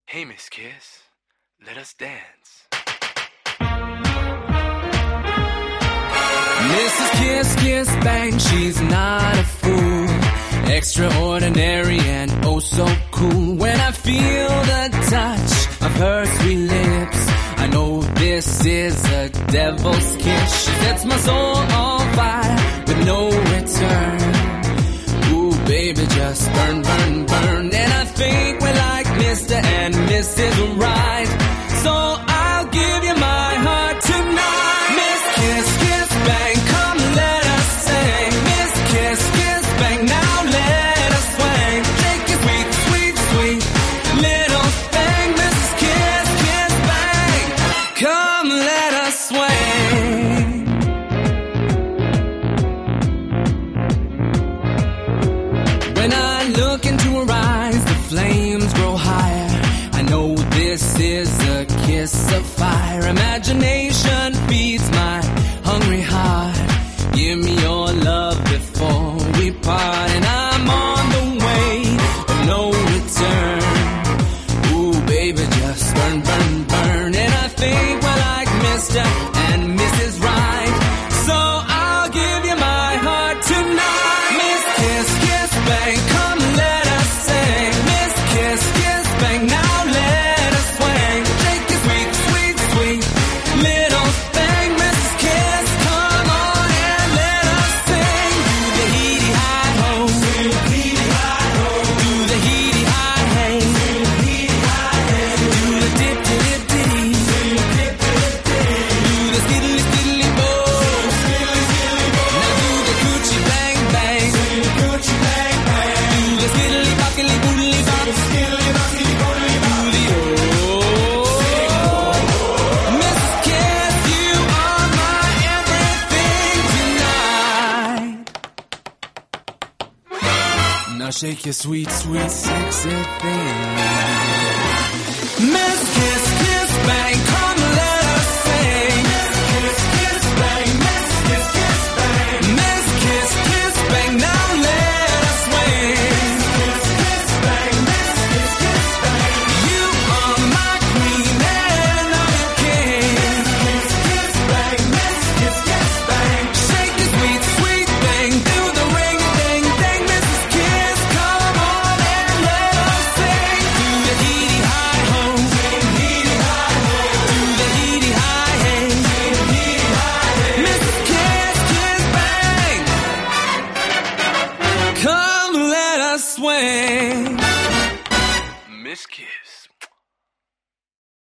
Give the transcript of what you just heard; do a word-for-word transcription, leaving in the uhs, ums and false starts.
Hey, Miss Kiss, let us dance. Missus Kiss Kiss Bang, she's not a fool. Extraordinary and oh so cool. When I feel the touch of her sweet lips, I know this is a devil's kiss. She sets my soul on fire with no return. Ooh, baby, just burn, burn, burn. And I think we're like Mister and Missus Right. So I'll give you my heart tonight. Miss Kiss Kiss Bang, come let us sing. Miss Kiss Kiss Bang, now let us swing. Take your sweet, sweet, sweet little thing. Missus Kiss Kiss Bang, come let us swing. When I look into her eyes, the flames grow higher. I know this is a kiss of fire. Imagination feeds my hungry heart. Give me your love before we part. And I'm on the way of no return. Ooh, baby, just burn, burn, burn. And I think we're like Mister and Missus Right. So I'll give you my heart tonight. Miss Kiss Kiss Bang, come let us sing. Miss Kiss Kiss Bang, now let us swing. Take your sweet, sweet, sweet little thing. Missus Kiss, come on and let us sing. Do the heedy high ho, do the heedy high ho, do the heedy high hey, do the heedy high hey, do the dip dip dip, do the dip dip dip, do the skiddly skiddly bo, skiddly skiddly bo. Now do the coochie bang bang, do the coochie bang bang, do the skiddly bockily boodly bop, skiddly bockily boodly bop, do the oh. Missus Kiss, you are my everything tonight. Now shake your sweet, sweet, sexy thing.